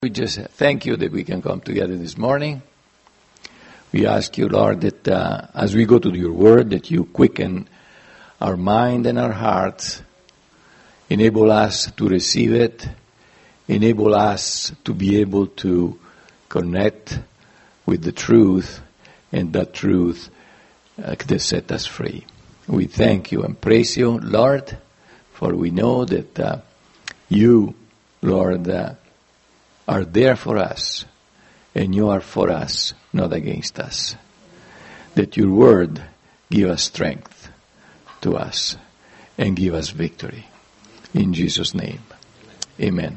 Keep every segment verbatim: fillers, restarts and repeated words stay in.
We just thank you that we can come together this morning. We ask you, Lord, that uh, as we go to your word, that you quicken our mind and our hearts, enable us to receive it, enable us to be able to connect with the truth, and that truth uh, that set us free. We thank you and praise you, Lord, for we know that uh, you, Lord, uh, are there for us, and you are for us, not against us. That your word give us strength to us and give us victory. In Jesus' name, amen.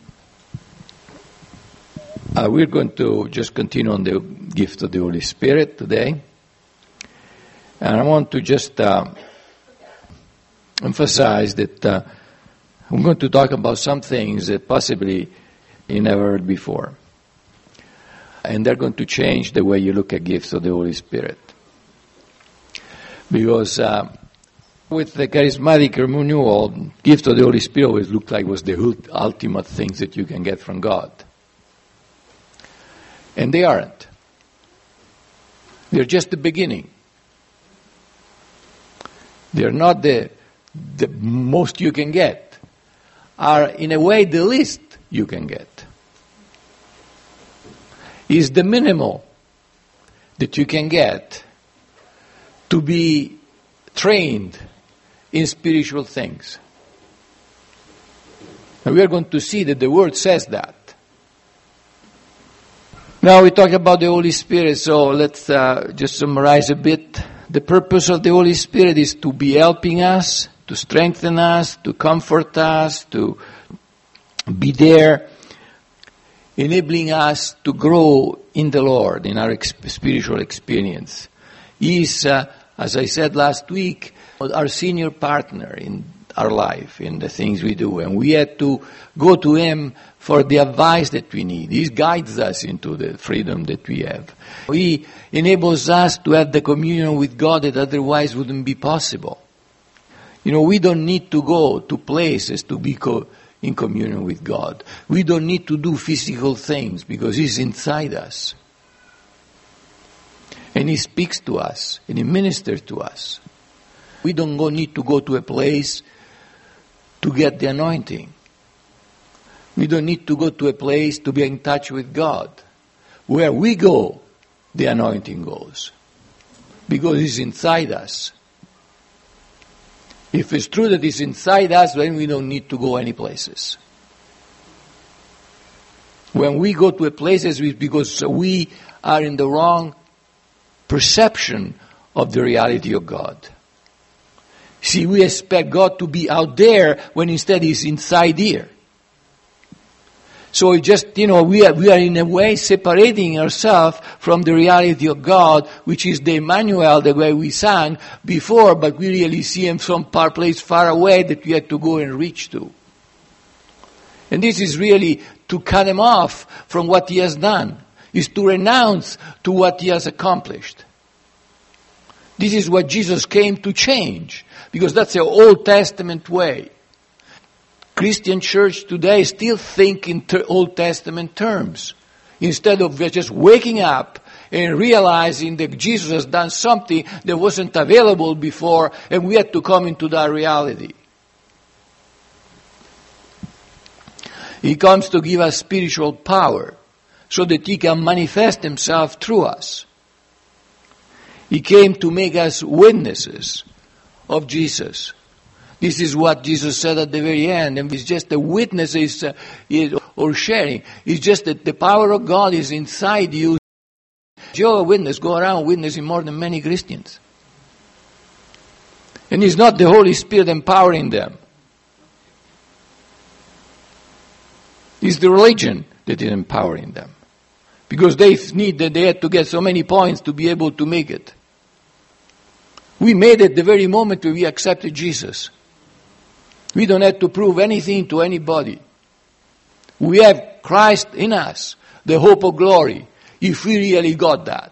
Uh, we're going to just continue on the gift of the Holy Spirit today. And I want to just uh, emphasize that uh, I'm going to talk about some things that possibly you never heard before. And they're going to change the way you look at gifts of the Holy Spirit. Because uh, with the charismatic renewal, gift of the Holy Spirit always looked like was the ultimate things that you can get from God. And they aren't. They're just the beginning. They're not the, the most you can get. Are in a way the least you can get. Is the minimal that you can get to be trained in spiritual things. And we are going to see that the Word says that. Now we talk about the Holy Spirit, so let's uh, just summarize a bit. The purpose of the Holy Spirit is to be helping us, to strengthen us, to comfort us, to be there, enabling us to grow in the Lord, in our ex- spiritual experience. He is, uh, as I said last week, our senior partner in our life, in the things we do. And we had to go to Him for the advice that we need. He guides us into the freedom that we have. He enables us to have the communion with God that otherwise wouldn't be possible. You know, we don't need to go to places to be co- in communion with God. We don't need to do physical things because He's inside us. And He speaks to us and He ministers to us. We don't go, need to go to a place to get the anointing. We don't need to go to a place to be in touch with God. Where we go, the anointing goes. Because He's inside us. If it's true that He's inside us, then we don't need to go any places. When we go to a places, it's because we are in the wrong perception of the reality of God. See, we expect God to be out there when instead He's inside here. So it just, you know, we are, we are in a way separating ourselves from the reality of God, which is the Emmanuel, the way we sang before, but we really see Him from far place far away that we have to go and reach to. And this is really to cut Him off from what He has done, is to renounce to what He has accomplished. This is what Jesus came to change, because that's the Old Testament way. Christian church today still think in ter- Old Testament terms. Instead of just waking up and realizing that Jesus has done something that wasn't available before, and we had to come into that reality. He comes to give us spiritual power so that He can manifest Himself through us. He came to make us witnesses of Jesus. This is what Jesus said at the very end, and it's just the witnesses uh, or sharing. It's just that the power of God is inside you. Jehovah's Witnesses go around witnessing more than many Christians. And it's not the Holy Spirit empowering them. It's the religion that is empowering them. Because they need that they had to get so many points to be able to make it. We made it the very moment when we accepted Jesus. We don't have to prove anything to anybody. We have Christ in us, the hope of glory, if we really got that.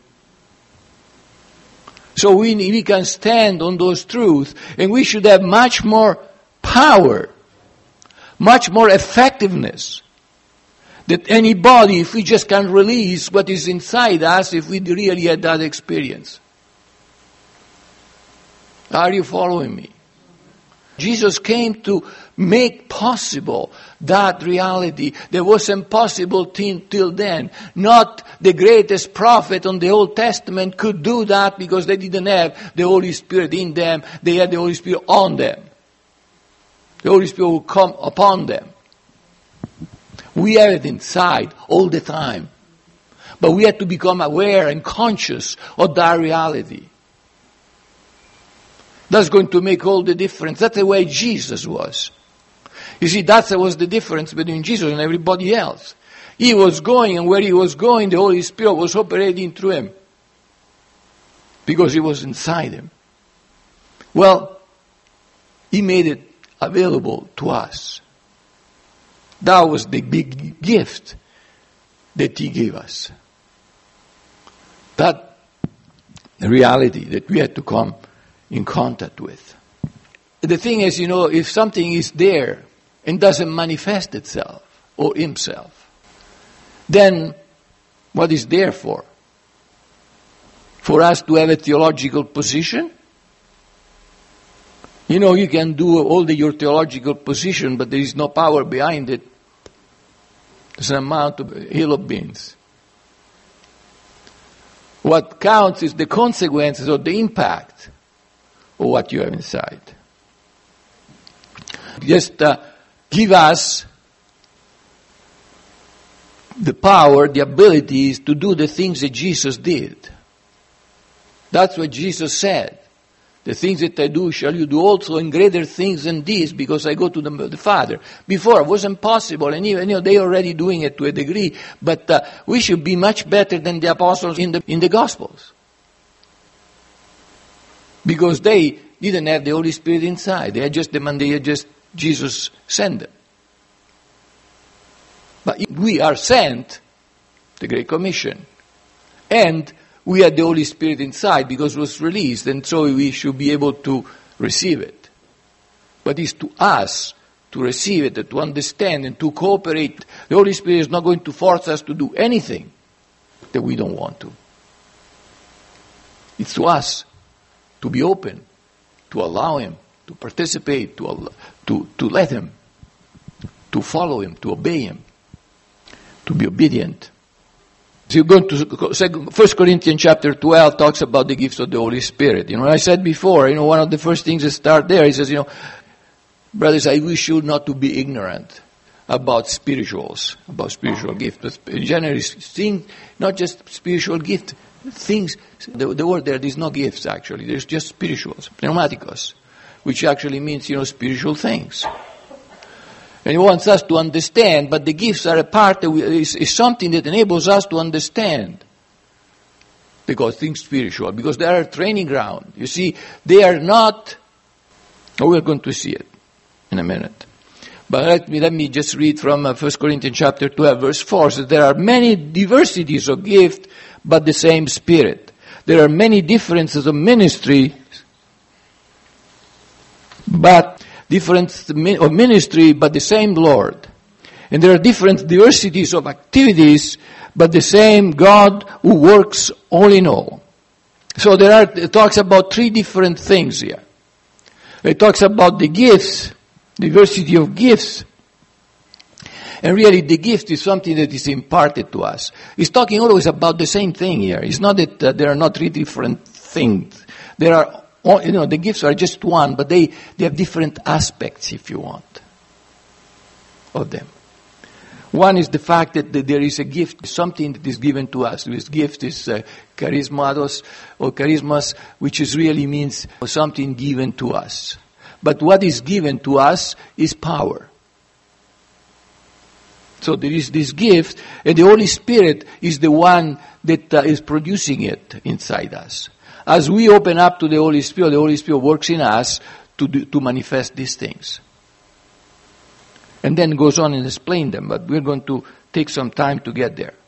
So we, we can stand on those truths, and we should have much more power, much more effectiveness that anybody, if we just can release what is inside us, if we really had that experience. Are you following me? Jesus came to make possible that reality that was impossible till, till then. Not the greatest prophet on the Old Testament could do that because they didn't have the Holy Spirit in them. They had the Holy Spirit on them. The Holy Spirit will come upon them. We have it inside all the time. But we have to become aware and conscious of that reality. That's going to make all the difference. That's the way Jesus was. You see, that was the difference between Jesus and everybody else. He was going, and where he was going, the Holy Spirit was operating through him. Because he was inside him. Well, he made it available to us. That was the big gift that he gave us. That reality that we had to come in contact with. The thing is, you know, if something is there and doesn't manifest itself or himself, then what is there for? For us to have a theological position? You know, you can do all the, your theological position, but there is no power behind it. There's an amount of hill of beans. What counts is the consequences or the impact of what you have inside. Just uh, give us the power, the abilities to do the things that Jesus did. That's what Jesus said. The things that I do shall you do also, and greater things than these, because I go to the, the Father. Before it wasn't possible, and even, you know, they are already doing it to a degree, but uh, we should be much better than the apostles in the in the Gospels. Because they didn't have the Holy Spirit inside. They had just the man, they had just Jesus sent them. But we are sent, the Great Commission, and we had the Holy Spirit inside because it was released, and so we should be able to receive it. But it's to us to receive it, to understand and to cooperate. The Holy Spirit is not going to force us to do anything that we don't want to. It's to us to be open, to allow Him, to participate, to, to, to let Him, to follow Him, to obey Him, to be obedient. So you're going to First Corinthians chapter twelve talks about the gifts of the Holy Spirit. You know, I said before, you know, one of the first things that start there, he says, you know, brothers, I wish you not to be ignorant about spirituals, about spiritual gifts. But generally, things, not just spiritual gifts, things, the, the word there, there's no gifts actually, there's just spirituals, pneumatikos, which actually means, you know, spiritual things. And he wants us to understand, but the gifts are a part, that we, is, is something that enables us to understand. Because things spiritual, because they are a training ground. You see, they are not, oh, we're going to see it in a minute. But let me, let me just read from uh, First Corinthians chapter twelve, verse four. So there are many diversities of gift, but the same Spirit. There are many differences of ministry, but difference of ministry, but the same Lord. And there are different diversities of activities, but the same God who works all in all. So there are, it talks about three different things here. It talks about the gifts, diversity of gifts. And really the gift is something that is imparted to us. It's talking always about the same thing here. It's not that uh, there are not three different things. There are You know, the gifts are just one, but they, they have different aspects, if you want, of them. One is the fact that there is a gift, something that is given to us. This gift is uh, charismatos, or charismas, which is really means something given to us. But what is given to us is power. So there is this gift, and the Holy Spirit is the one that uh, is producing it inside us. As we open up to the Holy Spirit, the Holy Spirit works in us to do, to manifest these things. And then goes on and explain them, but we're going to take some time to get there.